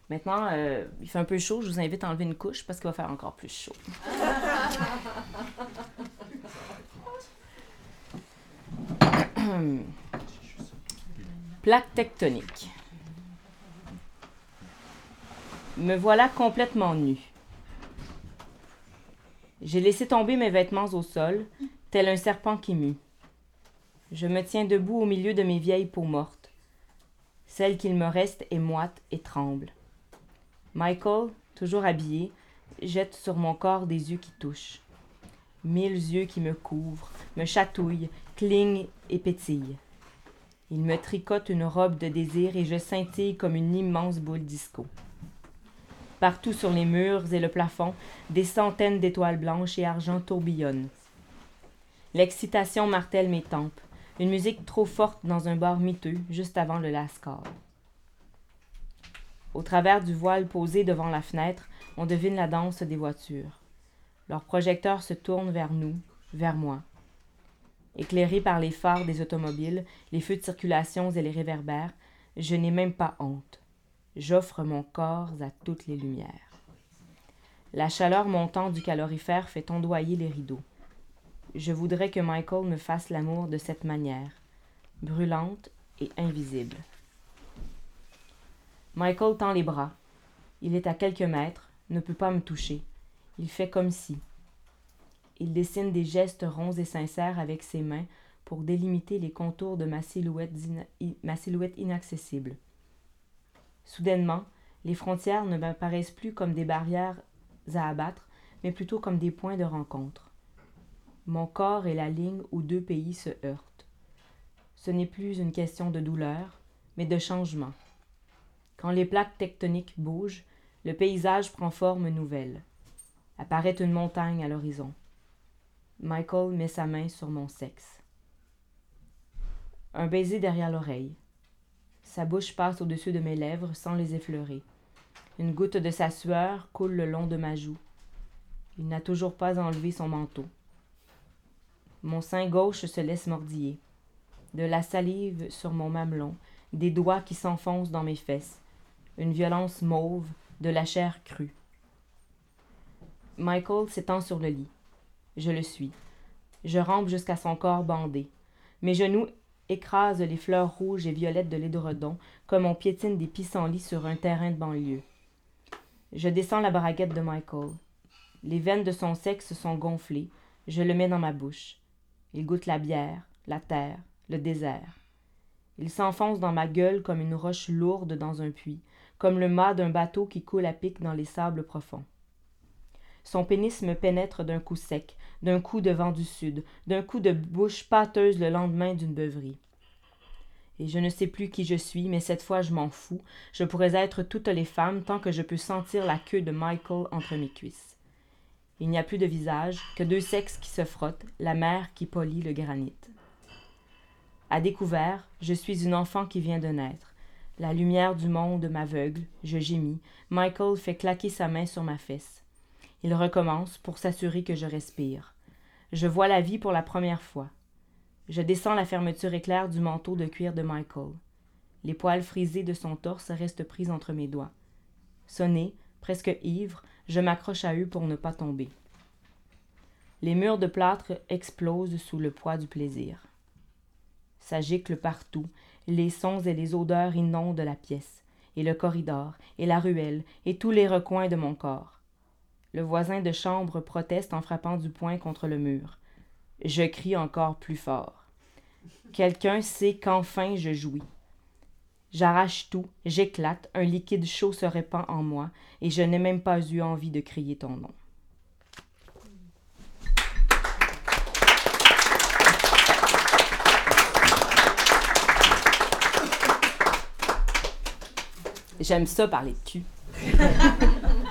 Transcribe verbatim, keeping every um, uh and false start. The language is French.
Maintenant, euh, il fait un peu chaud, je vous invite à enlever une couche parce qu'il va faire encore plus chaud. Plaque tectonique. Me voilà complètement nue. J'ai laissé tomber mes vêtements au sol, tel un serpent qui mue. Je me tiens debout au milieu de mes vieilles peaux mortes. Celle qu'il me reste est moite et tremble. Michael, toujours habillé, jette sur mon corps des yeux qui touchent. Mille yeux qui me couvrent, me chatouillent, clignent et pétillent. Il me tricote une robe de désir et je scintille comme une immense boule disco. Partout sur les murs et le plafond, des centaines d'étoiles blanches et argent tourbillonnent. L'excitation martèle mes tempes, une musique trop forte dans un bar miteux, juste avant le last call. Au travers du voile posé devant la fenêtre, on devine la danse des voitures. Leurs projecteurs se tournent vers nous, vers moi. Éclairés par les phares des automobiles, les feux de circulation et les réverbères, je n'ai même pas honte. J'offre mon corps à toutes les lumières. La chaleur montant du calorifère fait ondoyer les rideaux. Je voudrais que Michael me fasse l'amour de cette manière, brûlante et invisible. Michael tend les bras. Il est à quelques mètres, ne peut pas me toucher. Il fait comme si. Il dessine des gestes ronds et sincères avec ses mains pour délimiter les contours de ma silhouette, ina- ma silhouette inaccessible. Soudainement, les frontières ne m'apparaissent plus comme des barrières à abattre, mais plutôt comme des points de rencontre. Mon corps est la ligne où deux pays se heurtent. Ce n'est plus une question de douleur, mais de changement. Quand les plaques tectoniques bougent, le paysage prend forme nouvelle. Apparaît une montagne à l'horizon. Michael met sa main sur mon sexe. Un baiser derrière l'oreille. Sa bouche passe au-dessus de mes lèvres sans les effleurer. Une goutte de sa sueur coule le long de ma joue. Il n'a toujours pas enlevé son manteau. Mon sein gauche se laisse mordiller. De la salive sur mon mamelon, des doigts qui s'enfoncent dans mes fesses. Une violence mauve, de la chair crue. Michael s'étend sur le lit. Je le suis. Je rampe jusqu'à son corps bandé. Mes genoux écrasent les fleurs rouges et violettes de l'édredon comme on piétine des pissenlits sur un terrain de banlieue. Je descends la braguette de Michael. Les veines de son sexe sont gonflées. Je le mets dans ma bouche. Il goûte la bière, la terre, le désert. Il s'enfonce dans ma gueule comme une roche lourde dans un puits, comme le mât d'un bateau qui coule à pic dans les sables profonds. Son pénis me pénètre d'un coup sec, d'un coup de vent du sud, d'un coup de bouche pâteuse le lendemain d'une beuverie. Et je ne sais plus qui je suis, mais cette fois je m'en fous. Je pourrais être toutes les femmes tant que je peux sentir la queue de Michael entre mes cuisses. Il n'y a plus de visage, que deux sexes qui se frottent, la mer qui polit le granit. À découvert, je suis une enfant qui vient de naître. La lumière du monde m'aveugle, je gémis. Michael fait claquer sa main sur ma fesse. Il recommence pour s'assurer que je respire. Je vois la vie pour la première fois. Je descends la fermeture éclair du manteau de cuir de Michael. Les poils frisés de son torse restent pris entre mes doigts. Sonné, presque ivre, je m'accroche à eux pour ne pas tomber. Les murs de plâtre explosent sous le poids du plaisir. Ça gicle partout, les sons et les odeurs inondent la pièce, et le corridor, et la ruelle, et tous les recoins de mon corps. Le voisin de chambre proteste en frappant du poing contre le mur. Je crie encore plus fort. Quelqu'un sait qu'enfin je jouis. J'arrache tout, j'éclate, un liquide chaud se répand en moi, et je n'ai même pas eu envie de crier ton nom. J'aime ça parler de cul.